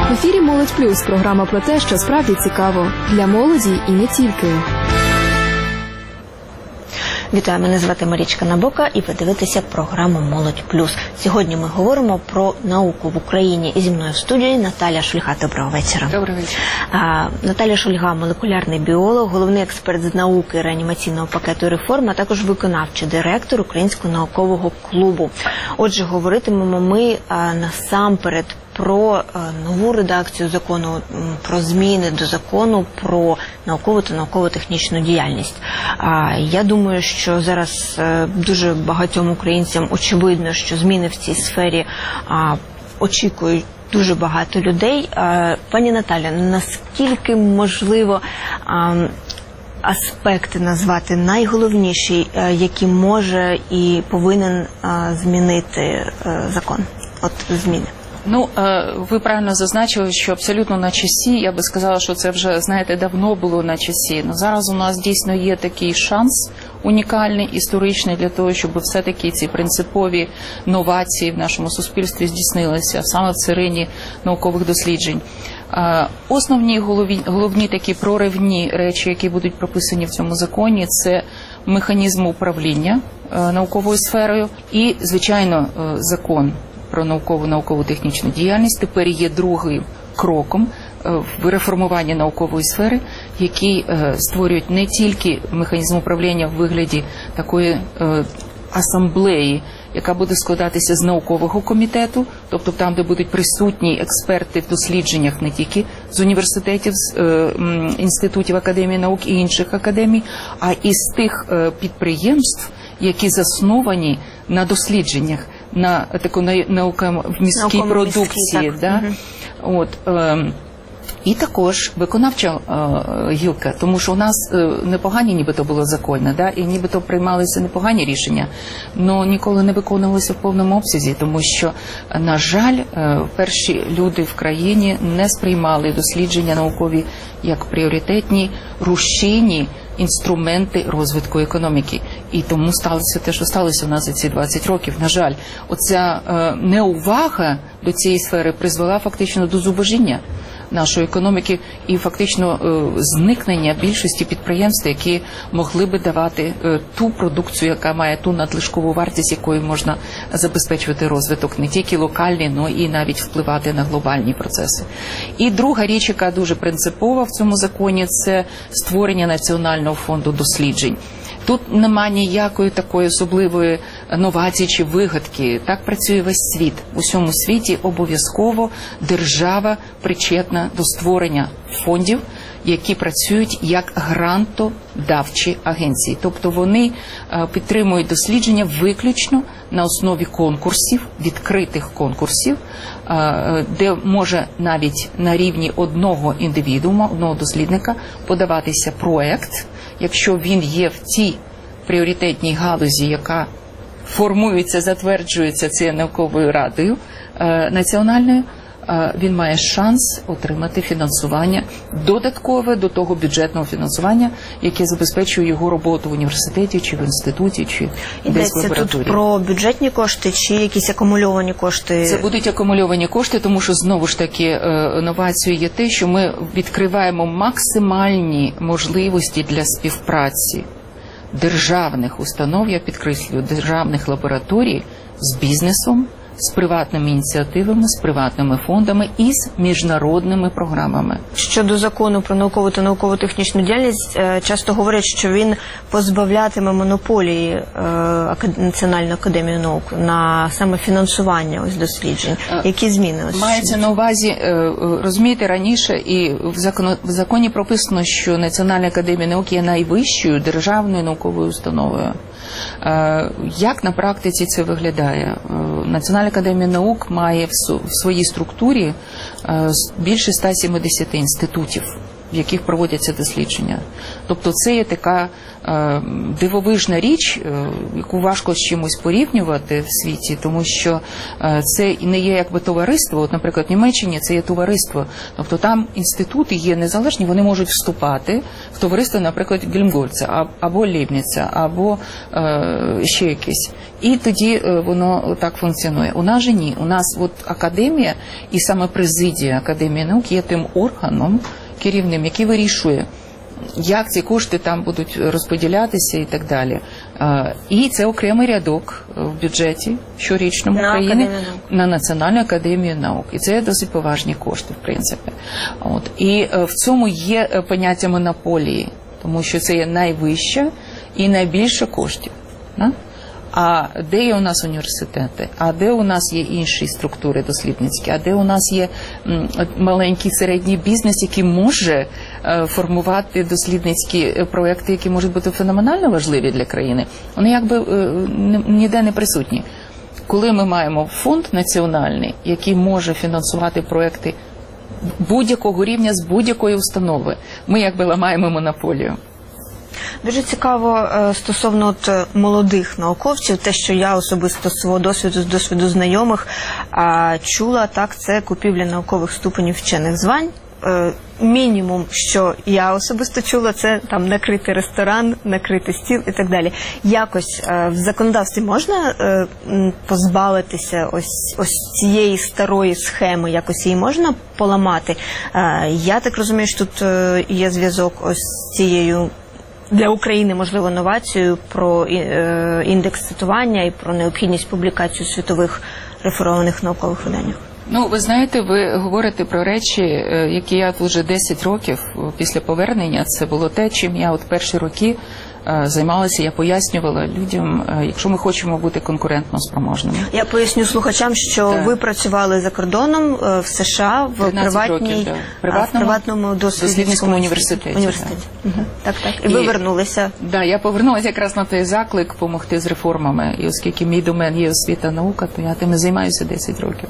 В ефірі «Молодь Плюс» – програма про те, що справді цікаво. Для молоді і не тільки. Вітаю, мене звати Марічка Набока і ви дивитеся програму «Молодь Плюс». Сьогодні ми говоримо про науку в Україні. І зі мною в студії Наталя Шульга. Доброго вечора. Доброго вечора. Наталя Шульга – молекулярний біолог, головний експерт з науки реанімаційного пакету реформ, а також виконавчий директор Українського наукового клубу. Отже, говоритимемо ми насамперед про нову редакцію закону, про зміни до закону про наукову та науково-технічну діяльність. Я думаю, що зараз дуже багатьом українцям очевидно, що зміни в цій сфері очікують дуже багато людей. Пані Наталя, наскільки можливо аспекти назвати найголовніші, які може і повинен змінити закон? От зміни. Ну, ви правильно зазначили, що абсолютно на часі, я би сказала, що це вже, знаєте, давно було на часі. Но зараз у нас дійсно є такий шанс унікальний, історичний, для того, щоб все-таки ці принципові новації в нашому суспільстві здійснилися саме в царині наукових досліджень. Основні головні такі проривні речі, які будуть прописані в цьому законі, це механізм управління науковою сферою і, звичайно, закон про науково-технічну діяльність тепер є другим кроком в реформуванні наукової сфери, який створюють не тільки механізм управління в вигляді такої асамблеї, яка буде складатися з наукового комітету, тобто там, де будуть присутні експерти в дослідженнях не тільки з університетів, з інститутів Академії наук і інших академій, а і з тих підприємств, які засновані на дослідженнях, на таку науково-міській продукції. Да? І також виконавча гілка, тому що у нас непогані нібито було закони, да? І нібито приймалися непогані рішення, але ніколи не виконувалися в повному обсязі, тому що, на жаль, перші люди в країні не сприймали дослідження наукові як пріоритетні, рушійні інструменти розвитку економіки. І тому сталося те, що сталося у нас за ці 20 років. На жаль, оця неувага до цієї сфери призвела фактично до зубожіння нашої економіки і фактично зникнення більшості підприємств, які могли би давати ту продукцію, яка має ту надлишкову вартість, якою можна забезпечувати розвиток не тільки локальний, але і навіть впливати на глобальні процеси. І друга річ, яка дуже принципова в цьому законі, це створення Національного фонду досліджень. Тут немає ніякої такої особливої новації чи вигадки. Так працює весь світ. У всьому світі обов'язково держава причетна до створення фондів, які працюють як грантодавчі агенції. Тобто вони підтримують дослідження виключно на основі конкурсів, відкритих конкурсів, де може навіть на рівні одного індивідуума, одного дослідника подаватися проект, якщо він є в цій пріоритетній галузі, яка формується, затверджується цією науковою радою національною, він має шанс отримати фінансування додаткове до того бюджетного фінансування, яке забезпечує його роботу в університеті, чи в інституті, чи десь в лабораторії. Йдеться тут про бюджетні кошти чи якісь акумульовані кошти? Це будуть акумульовані кошти, тому що, знову ж таки, новацією є те, що ми відкриваємо максимальні можливості для співпраці державних установ, я підкреслюю, державних лабораторій з бізнесом, з приватними ініціативами, з приватними фондами і з міжнародними програмами. Щодо закону про наукову та науково-технічну діяльність, часто говорять, що він позбавлятиме монополії Національної академії наук на саме фінансування досліджень. Які зміни? Мається на увазі, розумієте, раніше і в законі прописано, що Національна академія наук є найвищою державною науковою установою. Як на практиці це виглядає? Національна академія наук має в своїй структурі більше 170 інститутів. в яких проводяться дослідження. Тобто це є така дивовижна річ, яку важко з чимось порівнювати в світі, тому що це не є якби товариство. От, наприклад, в Німеччині це є товариство. Тобто там інститути є незалежні, вони можуть вступати в товариство, наприклад, Гельмгольца, або Лейбніца, або ще якесь. І тоді воно так функціонує. У нас же ні. У нас от академія і саме президія Академії наук є тим органом керівним, який вирішує, як ці кошти там будуть розподілятися і так далі. І це окремий рядок в бюджеті щорічному України на Національну академію наук. І це досить поважні кошти, в принципі. От. І в цьому є поняття монополії, тому що це є найвища і найбільше коштів. Да? А де є у нас університети, а де у нас є інші структури дослідницькі, а де у нас є маленький середній бізнес, який може формувати дослідницькі проекти, які можуть бути феноменально важливі для країни, вони якби ніде не присутні. Коли ми маємо фонд національний, який може фінансувати проекти будь-якого рівня з будь-якої установи, ми якби ламаємо монополію. Дуже цікаво стосовно молодих науковців, те, що я особисто з свого досвіду, з досвіду знайомих чула, так, це купівля наукових ступенів вчених звань. Мінімум, що я особисто чула, це там накрити ресторан, накрити стіл і так далі. Якось в законодавстві можна позбавитися ось цієї старої схеми, якось її можна поламати? Я так розумію, що тут є зв'язок ось з цією для України, можливо, новацію про індекс цитування і про необхідність публікації у світових реферованих наукових виданнях. Ну, ви знаєте, ви говорите про речі, які я вже 10 років після повернення, це було те, чим я от перші роки займалася, я пояснювала людям, якщо ми хочемо бути конкурентно спроможними. Я поясню слухачам, що ви працювали за кордоном в США в приватному дослідницькому університеті. Так. І ви вернулися. Так, я повернулася якраз на той заклик допомогти з реформами. І оскільки мій домен є освіта, наука, то я тим і займаюся 10 років.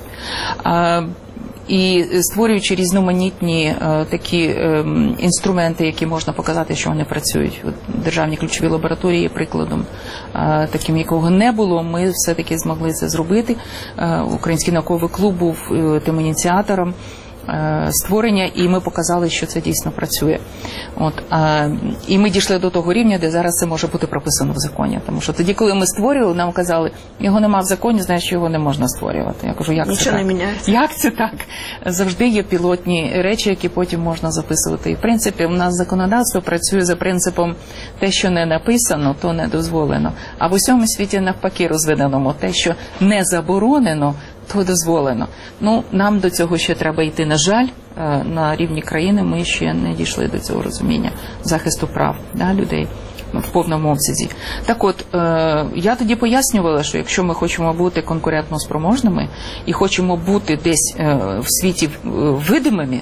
І створюючи різноманітні такі інструменти, які можна показати, що вони працюють. Державні ключові лабораторії є прикладом таким, якого не було. Ми все-таки змогли це зробити. Український науковий клуб був тим ініціатором створення, і ми показали, що це дійсно працює. І ми дійшли до того рівня, де зараз це може бути прописано в законі. Тому що тоді, коли ми створювали, нам казали, його нема в законі, знаєш, що його не можна створювати. Я кажу, як нічого це так? Не міняється. Як це так? Завжди є пілотні речі, які потім можна записувати. І, в принципі, у нас законодавство працює за принципом те, що не написано, то не дозволено. А в усьому світі навпаки розведено те, що не заборонено, то дозволено. Ну, нам до цього ще треба йти. На жаль, на рівні країни ми ще не дійшли до цього розуміння захисту прав людей в повному обсязі. Так от, я тоді пояснювала, що якщо ми хочемо бути конкурентно спроможними і хочемо бути десь в світі видимими,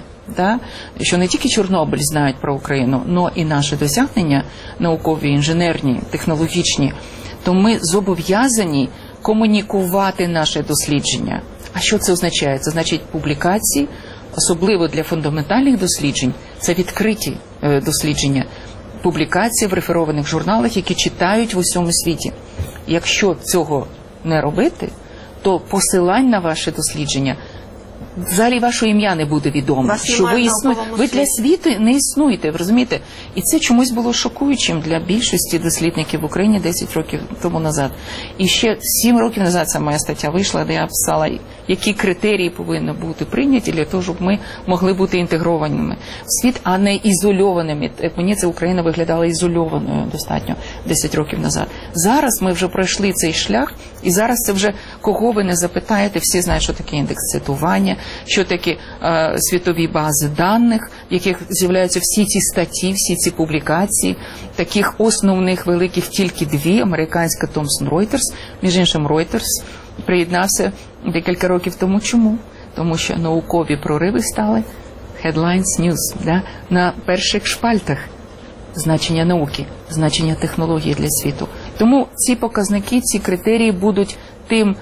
що не тільки Чорнобиль знають про Україну, але і наші досягнення наукові, інженерні, технологічні, то ми зобов'язані комунікувати наше дослідження. А що це означає? Це значить публікації, особливо для фундаментальних досліджень, це відкриті дослідження, публікації в реферованих журналах, які читають в усьому світі. Якщо цього не робити, то посилань на ваше дослідження, взагалі ваше ім'я не буде відомо, що ви існуєте. Ви для світу не існуєте, ви розумієте? І це чомусь було шокуючим для більшості дослідників в Україні 10 років тому назад. І ще 7 років назад ця моя стаття вийшла, де я писала, які критерії повинні бути прийняті для того, щоб ми могли бути інтегрованими в світ, а не ізольованими. Мені ця Україна виглядала ізольованою достатньо 10 років назад. Зараз ми вже пройшли цей шлях, і зараз це вже, кого ви не запитаєте, всі знають, що таке індекс цитування, що таке світові бази даних, в яких з'являються всі ці статті, всі ці публікації. Таких основних великих тільки 2, американська Thomson Reuters, між іншим Reuters приєднався декілька років тому. Чому? Тому що наукові прориви стали headlines news, на перших шпальтах значення науки, значення технології для світу. Тому ці показники, ці критерії будуть тим,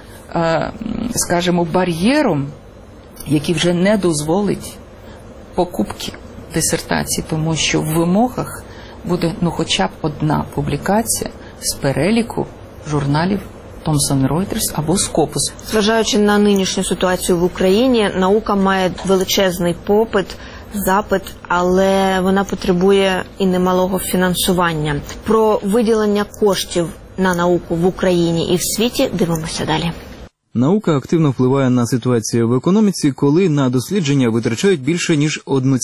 скажімо, бар'єром, який вже не дозволить покупки дисертації, тому що в вимогах буде хоча б одна публікація з переліку журналів Thomson Reuters або Scopus. Зважаючи на нинішню ситуацію в Україні, наука має величезний запит, але вона потребує і немалого фінансування. Про виділення коштів на науку в Україні і в світі дивимося далі. Наука активно впливає на ситуацію в економіці, коли на дослідження витрачають більше, ніж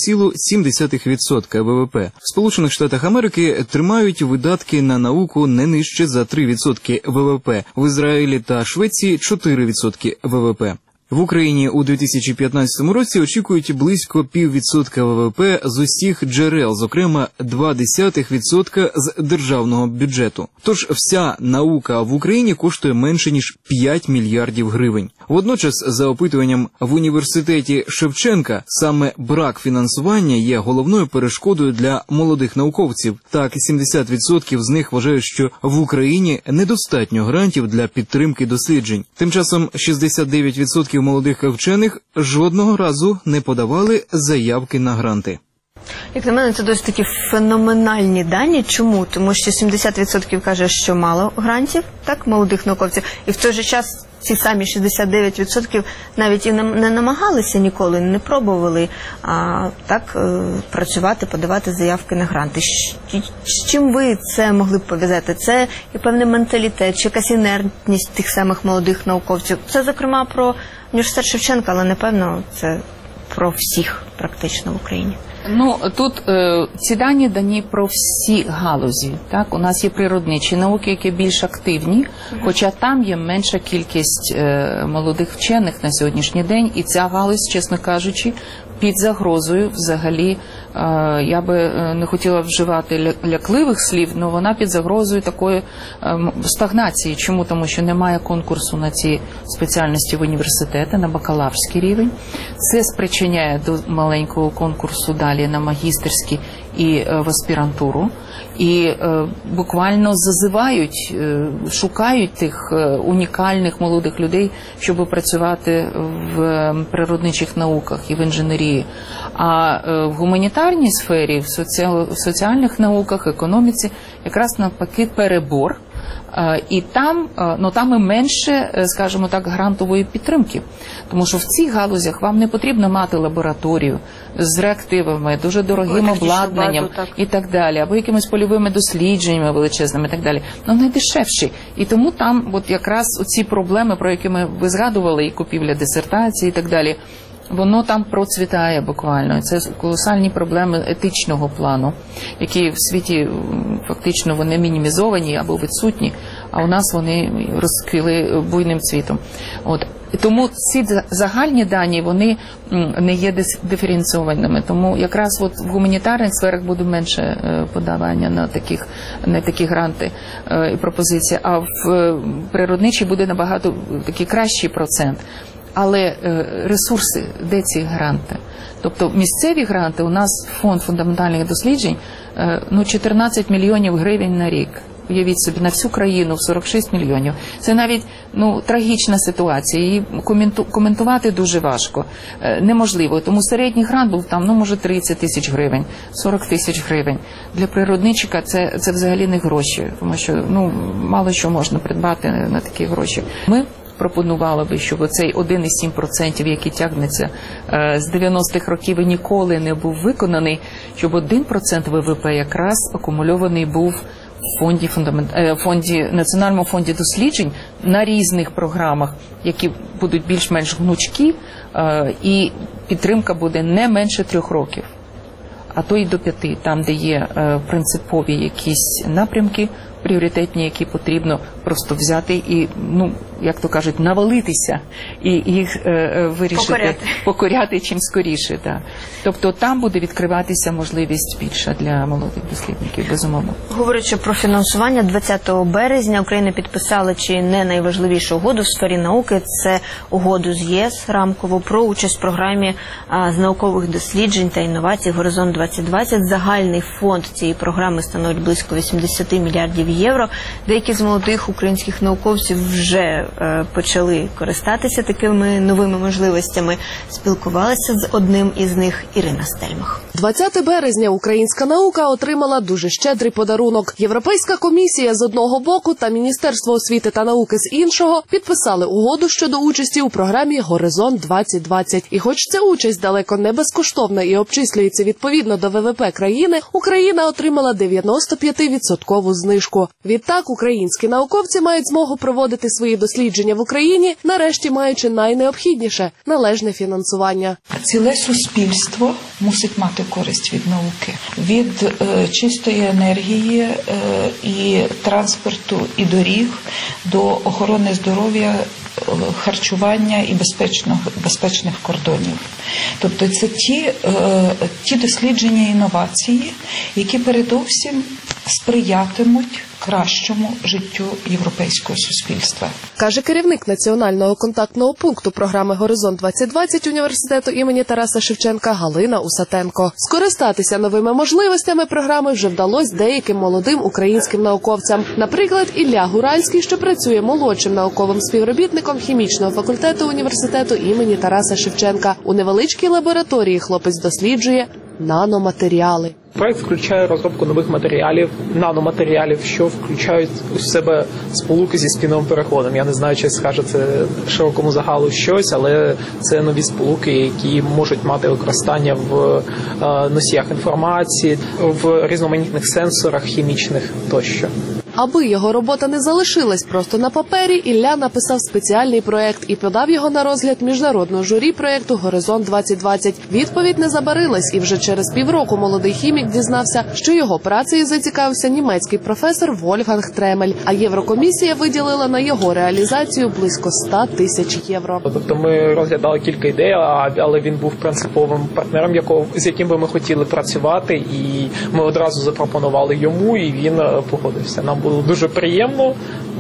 1,7% ВВП. В Сполучених Штатах Америки тримають видатки на науку не нижче за 3% ВВП, в Ізраїлі та Швеції – 4% ВВП. В Україні у 2015 році очікують близько 0,5% ВВП з усіх джерел, зокрема 0,2% з державного бюджету. Тож вся наука в Україні коштує менше, ніж 5 мільярдів гривень. Водночас, за опитуванням в університеті Шевченка, саме брак фінансування є головною перешкодою для молодих науковців. Так, 70% з них вважають, що в Україні недостатньо грантів для підтримки досліджень. Тим часом 69% молодих вчених жодного разу не подавали заявки на гранти. Як на мене, це досить такі феноменальні дані. Чому? Тому що 70% каже, що мало грантів, так, молодих науковців, і в той же час ці самі 69% навіть і не намагалися ніколи, не пробували працювати, подавати заявки на гранти. З чим ви це могли б пов'язати? Це і певний менталітет, чи якась інертність тих самих молодих науковців. Це, зокрема, про університет Шевченка, але, напевно, це про всіх практично в Україні. Тут ці дані дані про всі галузі. Так, у нас є природничі науки, які більш активні, хоча там є менша кількість молодих вчених на сьогоднішній день, і ця галузь, чесно кажучи, під загрозою взагалі, я би не хотіла вживати лякливих слів, але вона під загрозою такої стагнації. Чому? Тому що немає конкурсу на ці спеціальності в університети, на бакалаврський рівень. Це спричиняє до маленького конкурсу далі на магістерський і в аспірантуру. І буквально зазивають, шукають тих унікальних молодих людей, щоб працювати в природничих науках і в інженерії. А в гуманітарній сфері, в соціальних науках, якраз навпаки перебор. І там і менше, скажімо так, грантової підтримки. Тому що в цих галузях вам не потрібно мати лабораторію з реактивами, дуже дорогим обладнанням і так далі, або якимись польовими дослідженнями величезними і так далі. Найдешевші. І тому там якраз оці проблеми, про які ви згадували, і купівля дисертації і так далі, воно там процвітає буквально. Це колосальні проблеми етичного плану, які в світі фактично вони мінімізовані або відсутні, а у нас вони розквіли буйним цвітом. Тому ці загальні дані, вони не є диференційованими. Тому якраз в гуманітарних сферах буде менше подавання на такі гранти і пропозиції, а в природничій буде набагато такий кращий процент. Але ресурси, де ці гранти? Тобто місцеві гранти, у нас фонд фундаментальних досліджень, 14 мільйонів гривень на рік. Уявіть собі, на всю країну 46 мільйонів. Це навіть трагічна ситуація. Її коментувати дуже важко. Неможливо. Тому середній грант був там, може 30 тисяч гривень, 40 тисяч гривень. Для природничика це взагалі не гроші, тому що мало що можна придбати на такі гроші. Ми пропонували би, щоб оцей 1,7%, який тягнеться з 90-х років і ніколи не був виконаний, щоб 1% ВВП якраз акумульований був в Національному фонді досліджень на різних програмах, які будуть більш-менш гнучкі, і підтримка буде не менше 3 років, а то й до 5, там, де є принципові якісь напрямки, пріоритетні, які потрібно просто взяти і, як то кажуть, навалитися і їх вирішити, покоряти чим скоріше. Так. Тобто там буде відкриватися можливість більша для молодих дослідників, безумовно. Говорячи про фінансування, 20 березня Україна підписала чи не найважливішу угоду в сфері науки. Це угоду з ЄС рамкову про участь в програмі з наукових досліджень та інновацій «Горизонт-2020». Загальний фонд цієї програми становить близько 80 мільярдів євро. Деякі з молодих українських науковців вже почали користатися такими новими можливостями. Спілкувалася з одним із них Ірина Стельмах. 20 березня українська наука отримала дуже щедрий подарунок. Європейська комісія з одного боку та Міністерство освіти та науки з іншого підписали угоду щодо участі у програмі «Горизонт-2020». І хоч ця участь далеко не безкоштовна і обчислюється відповідно до ВВП країни, Україна отримала 95% знижку. Відтак, українські науковці мають змогу проводити свої дослідження в Україні, нарешті маючи найнеобхідніше – належне фінансування. Ціле суспільство мусить мати користь від науки, від чистої енергії і транспорту, і доріг, до охорони здоров'я, харчування і безпечних кордонів. Тобто це ті дослідження і інновації, які передовсім сприятимуть кращому життю європейського суспільства. Каже керівник Національного контактного пункту програми «Горизонт-2020» університету імені Тараса Шевченка Галина Усатенко. Скористатися новими можливостями програми вже вдалося деяким молодим українським науковцям. Наприклад, Ілля Гуральський, що працює молодшим науковим співробітником хімічного факультету університету імені Тараса Шевченка. У невеличкій лабораторії хлопець досліджує наноматеріали. Проект включає розробку нових матеріалів, наноматеріалів, що включають у себе сполуки зі спінним переходом. Я не знаю, чи скаже це широкому загалу щось, але це нові сполуки, які можуть мати використання в носіях інформації, в різноманітних сенсорах хімічних тощо. Аби його робота не залишилась просто на папері, Ілля написав спеціальний проект і подав його на розгляд міжнародного журі проекту «Горизонт-2020». Відповідь не забарилась, і вже через півроку молодий хімік дізнався, що його працею зацікавився німецький професор Вольфганг Тремель, а Єврокомісія виділила на його реалізацію близько 100 тисяч євро. Тобто ми розглядали кілька ідей, але він був принциповим партнером, з яким би ми хотіли працювати, і ми одразу запропонували йому, і він погодився. Нам було дуже приємно,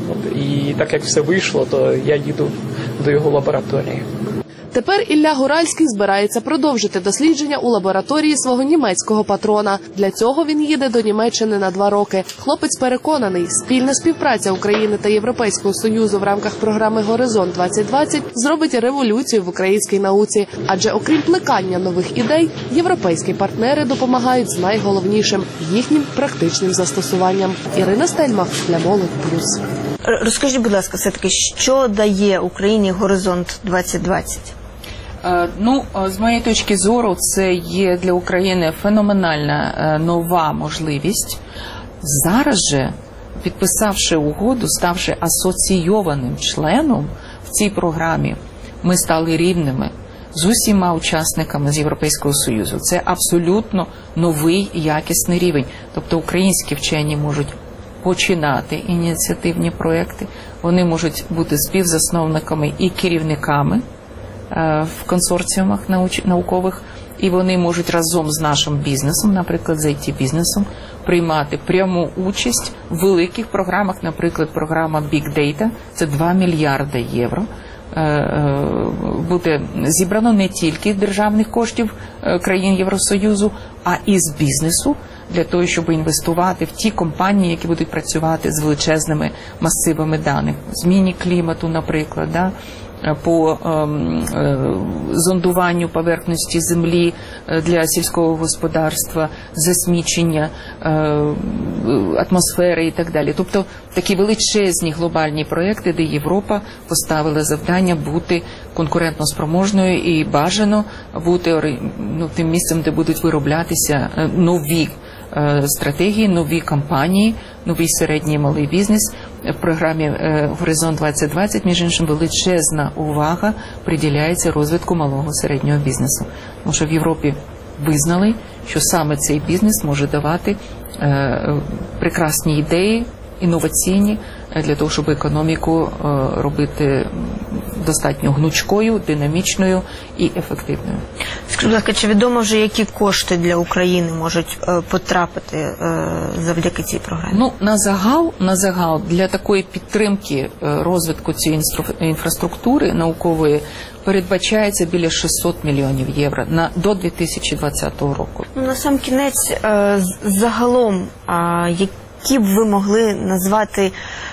і так як все вийшло, то я їду до його лабораторії. Тепер Ілля Гуральський збирається продовжити дослідження у лабораторії свого німецького патрона. Для цього він їде до Німеччини на 2 роки. Хлопець переконаний, спільна співпраця України та Європейського Союзу в рамках програми «Горизонт-2020» зробить революцію в українській науці. Адже окрім плекання нових ідей, європейські партнери допомагають з найголовнішим – їхнім практичним застосуванням. Ірина Стельмах для Молодь Плюс. Розкажіть, будь ласка, все-таки, що дає Україні «Горизонт-2020»? З моєї точки зору, це є для України феноменальна нова можливість. Зараз же, підписавши угоду, ставши асоційованим членом в цій програмі, ми стали рівними з усіма учасниками з Європейського Союзу. Це абсолютно новий якісний рівень. Тобто українські вчені можуть починати ініціативні проекти, вони можуть бути співзасновниками і керівниками в консорціумах наукових, і вони можуть разом з нашим бізнесом, наприклад, з IT-бізнесом, приймати пряму участь в великих програмах, наприклад, програма Big Data, це 2 мільярди євро, буде зібрано не тільки державних коштів країн Євросоюзу, а і з бізнесу, для того, щоб інвестувати в ті компанії, які будуть працювати з величезними масивами даних. Зміні клімату, наприклад, по зондуванню поверхності землі для сільського господарства, засмічення атмосфери і так далі. Тобто такі величезні глобальні проекти, де Європа поставила завдання бути конкурентноспроможною і бажано бути тим місцем, де будуть вироблятися нові стратегії, нові компанії, новий середній і малий бізнес. В програмі «Горизонт-2020», між іншим, величезна увага приділяється розвитку малого середнього бізнесу. Тому що в Європі визнали, що саме цей бізнес може давати прекрасні ідеї, інноваційні, для того, щоб економіку робити достатньо гнучкою, динамічною і ефективною. Скажіть, будь ласка, чи відомо вже, які кошти для України можуть потрапити завдяки цій програмі? На загал для такої підтримки розвитку цієї інфраструктури наукової передбачається біля 600 мільйонів євро до 2020 року. На сам кінець, загалом, які б ви могли назвати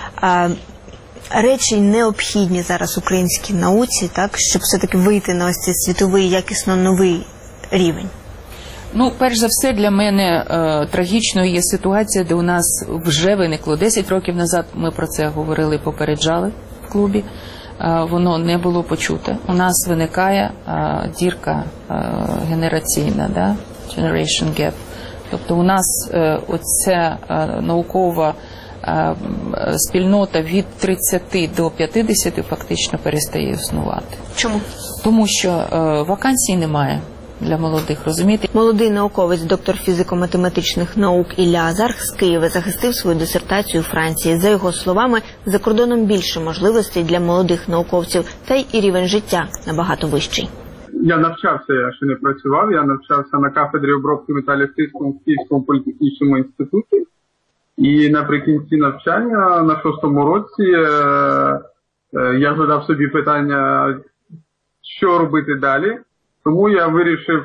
речі необхідні зараз українській науці, так, щоб все-таки вийти на ось цей світовий, якісно новий рівень? Ну, перш за все, для мене трагічною є ситуація, де у нас вже виникло 10 років назад, ми про це говорили, попереджали в клубі, воно не було почуте. У нас виникає дірка генераційна, да? Generation gap. Тобто у нас оця наукова спільнота від 30 до 50 фактично перестає існувати. Чому? Тому що вакансій немає для молодих, розумієте? Молодий науковець, доктор фізико-математичних наук Ілля Азарх з Києва захистив свою дисертацію у Франції. За його словами, за кордоном більше можливостей для молодих науковців, та й і рівень життя набагато вищий. Я навчався, я ще не працював, я навчався на кафедрі обробки металів тиском в Київському політехнічному інституті. І наприкінці навчання на 6-му році я задав собі питання, що робити далі. Тому я вирішив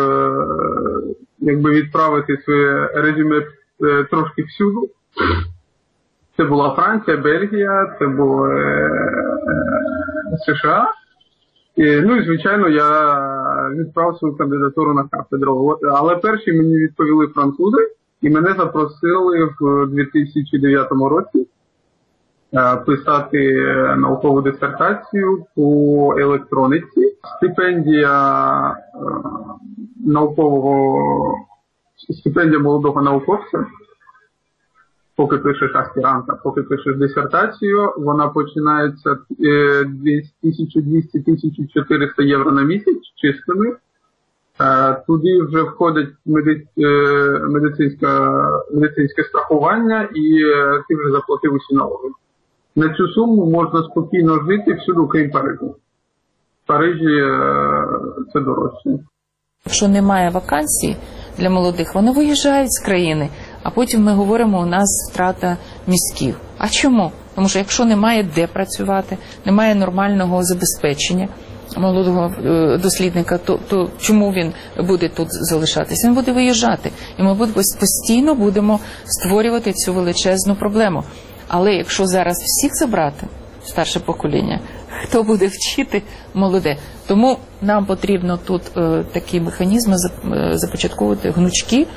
відправити своє резюме трошки всюди. Це була Франція, Бельгія, це було США. Ну і, звичайно, я відправив свою кандидатуру на кафедру. Але перші мені відповіли французи, і мене запросили в 2009 році писати наукову дисертацію по електроніці. Стипендія молодого науковця, поки пишеш аспіранта, поки пишеш дисертацію, вона починається 1200-1400 євро на місяць чистими. Туди вже входить медицинське страхування і ти вже заплатив усі налоги. На цю суму можна спокійно жити всюди, крім Парижу. В Парижі це дорожче. Якщо немає вакансій для молодих, вони виїжджають з країни, а потім ми говоримо, у нас втрата мізків. А чому? Тому що якщо немає де працювати, немає нормального забезпечення молодого дослідника, то чому він буде тут залишатися? Він буде виїжджати. І ми постійно будемо створювати цю величезну проблему. Але якщо зараз всіх забрати, старше покоління, хто буде вчити молоде? Тому нам потрібно тут такі механізми започатковувати, гнучки,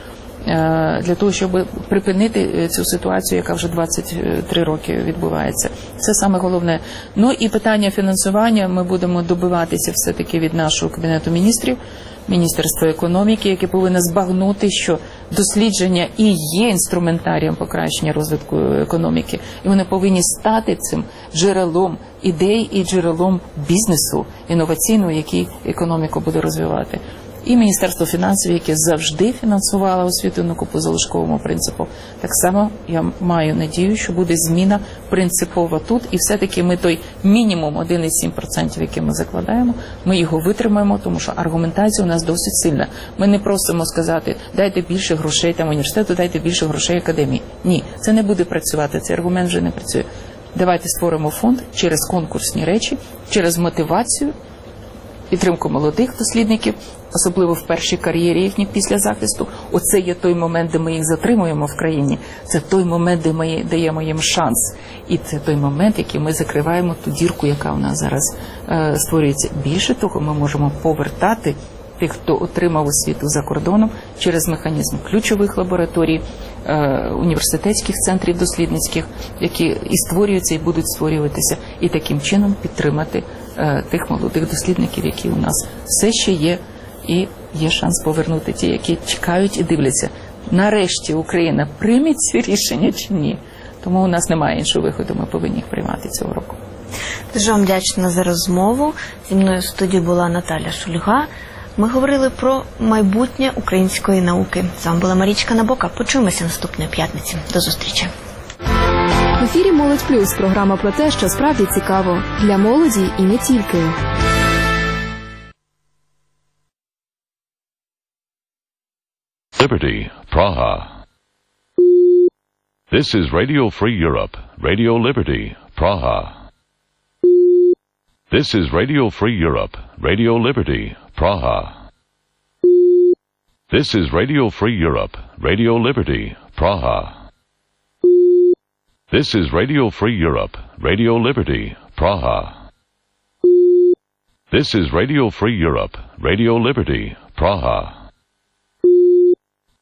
для того, щоб припинити цю ситуацію, яка вже 23 роки відбувається. Це саме головне. Ну і питання фінансування ми будемо добиватися все-таки від нашого Кабінету міністрів, Міністерства економіки, яке повинно збагнути, що дослідження і є інструментарієм покращення розвитку економіки. І вони повинні стати цим джерелом ідей і джерелом бізнесу інноваційного, який економіку буде розвивати. І Міністерство фінансів, яке завжди фінансувало освіту науку по залишковому принципу. Так само я маю надію, що буде зміна принципова тут. І все-таки ми той мінімум 1,7%, який ми закладаємо, ми його витримаємо, тому що аргументація у нас досить сильна. Ми не просимо сказати, дайте більше грошей там університету, дайте більше грошей академії. Ні, це не буде працювати, цей аргумент вже не працює. Давайте створимо фонд через конкурсні речі, через мотивацію, підтримку молодих дослідників, особливо в першій кар'єрі їхній після захисту. Оце є той момент, де ми їх затримуємо в країні. Це той момент, де ми даємо їм шанс. І це той момент, який ми закриваємо ту дірку, яка у нас зараз створюється. Більше того, ми можемо повертати тих, хто отримав освіту за кордоном, через механізм ключових лабораторій, університетських центрів дослідницьких, які і створюються, і будуть створюватися, і таким чином підтримати тих молодих дослідників, які у нас все ще є, і є шанс повернути ті, які чекають і дивляться. Нарешті Україна прийме ці рішення чи ні? Тому у нас немає іншого виходу, ми повинні їх приймати цього року. Дуже вам вдячна за розмову. Зі мною в студії була Наталя Шульга. Ми говорили про майбутнє української науки. З вами була Марічка Набока. Почуємося наступної п'ятниці. До зустрічі. В ефірі «Молодь Плюс» – програма про те, що справді цікаво. Для молоді і не тільки. Liberty, Praha. This is Radio Free Europe, Radio Liberty, Praha. This is Radio Free Europe, Radio Liberty, Praha. This is Radio Free Europe, Radio Liberty, Praha. This is Radio Free Europe, Radio Liberty, Praha. This is Radio Free Europe, Radio Liberty, Praha.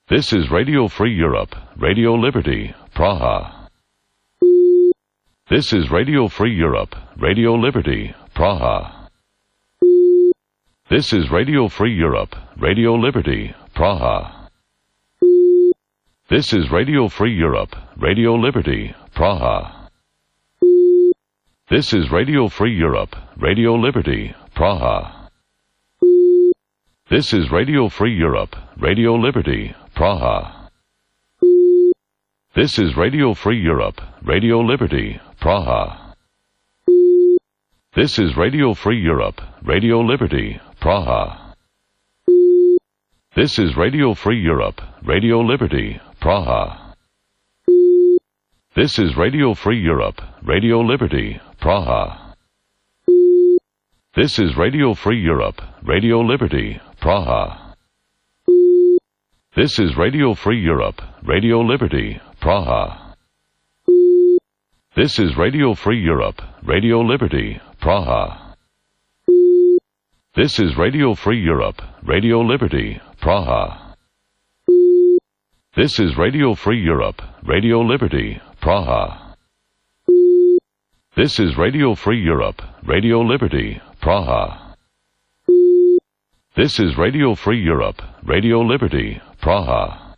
This is Radio Free Europe, Radio Liberty, Praha. This is Radio Free Europe, Radio Liberty, Praha. This is Radio Free Europe, Radio Liberty, Praha. This is Radio Free Europe, Radio Liberty, Praha. This is Radio Free Europe, Radio Liberty, Praha. This is Radio Free Europe, Radio Liberty, Praha. This is Radio Free Europe, Radio Liberty, Praha. This is Radio Free Europe, Radio Liberty, Praha. This is Radio Free Europe, Radio Liberty, Praha. This is Radio Free Europe, Radio Liberty, Praha. This is Radio Free Europe, Radio Liberty, Praha. This is Radio Free Europe, Radio Liberty, Praha. This is Radio Free Europe, Radio Liberty, Praha. This is Radio Free Europe, Radio Liberty, Praha. This is Radio Free Europe, Radio Liberty, Praha. This is Radio Free Europe, Radio Liberty, Praha. This is Radio Free Europe, Radio Liberty, Praha.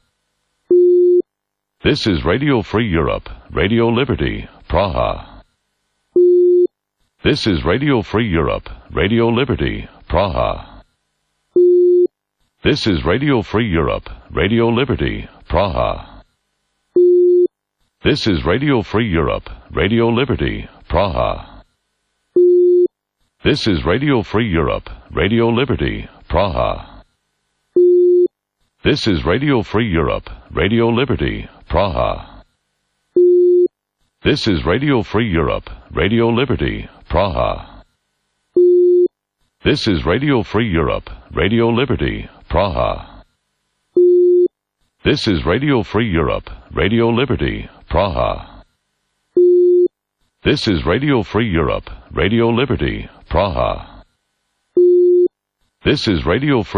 This is Radio Free Europe, Radio Liberty, Praha. This is Radio Free Europe, Radio Liberty, Praha. This is Radio Free Europe, Radio Liberty, Praha. This is Radio Free Europe, Radio Liberty, Praha. This is Radio Free Europe, Radio Liberty, Praha. This is Radio Free Europe, Radio Liberty, Praha. This is Radio Free Europe, Radio Liberty, Praha. This is Radio Free Europe, Radio Liberty, Praha. This is Radio Free Europe, Radio Liberty, Praha. This is Radio Free Europe, Radio Liberty, Praha. This is Radio Free